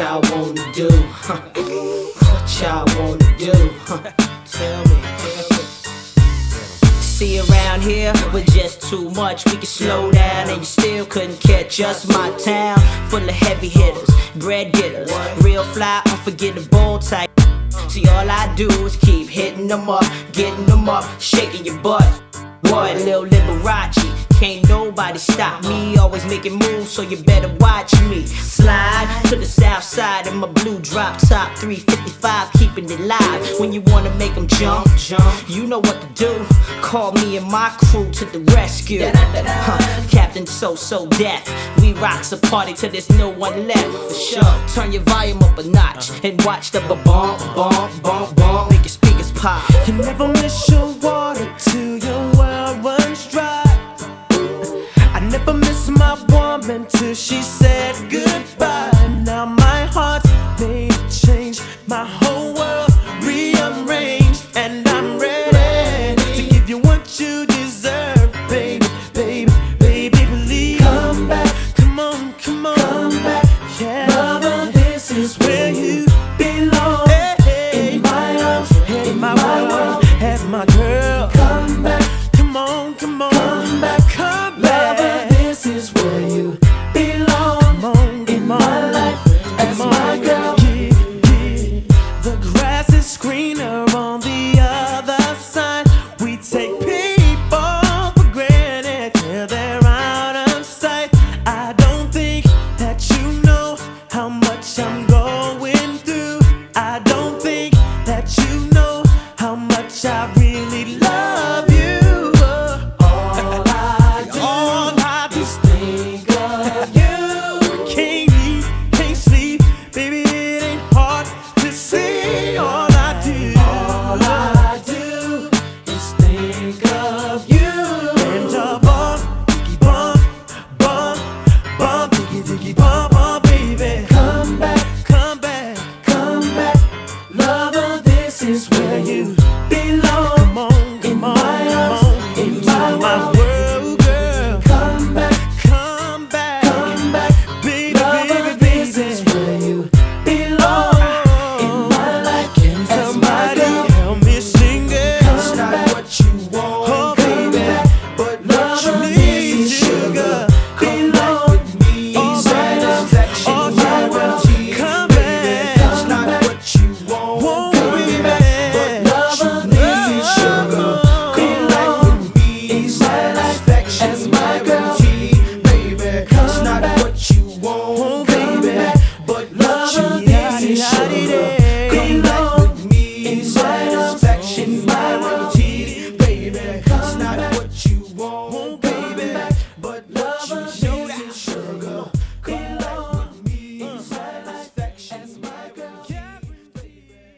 y'all wanna do? What y'all wanna do? Tell me. See, around here, we're just too much. We can slow down and you still couldn't catch us. My town, full of heavy hitters, bread getters, real fly, unforgettable type. See, all I do is keep hitting them up, getting them up, shaking your butt. What, Lil Liberace? Can't nobody stop me, always making moves, so you better watch me. Slide to the south side in my blue drop top, 355, keeping it live. When you wanna make them jump, you know what to do. Call me and my crew to the rescue. Captain So Death, we rocks a party till there's no one left. For sure, turn your volume up a notch and watch the bump, make your speakers pop. You never miss your water till your well runs dry. I never miss my woman till she said goodbye. Now my heart's made a change, my whole world rearranged, and I'm ready to give you what you deserve, baby, baby, baby, believe. Come back, come on, come on, come back, yeah. lover, this is Where you belong, in my arms, in my world, as my girl. Come back, come on, come on, come back, come back. lover, this is where you belong. Come on, in my life, as my girl. The grass is greener on the other side. We take people for granted till they're out of sight. I don't think that you know how much I'm going through. I don't think that you know how much I really love you. All I do is think of you. Can't eat, can't sleep, baby, it ain't hard to see. All I do is think of you. and a bump, diggy bump, bump, bump, diggy diggy bump, bump, baby. Come back, Come back, come back, lover, this is where you belong. come on, In come on, my come arms, on, in into my my world. world, girl. Come back, Come back, come back, baby, lover, baby, this is baby. where you belong. In my life, Can as my somebody girl. help me sing it? Come back, what you want, Oh, baby, baby, but what lover, you this need, is sugar. belong. Come back with me, Oh, satisfaction, oh, guarantee, come baby. back. It's not what you want, baby, but lover, what you this need, is sugar. belong. Come back with me, In my life, satisfaction, as my girl. guarantee, baby. It's Come not back. what you want, baby, but what Lover, you this need, is sugar. sugar. Come back with me, In my arms, satisfaction, in my world. guarantee, baby.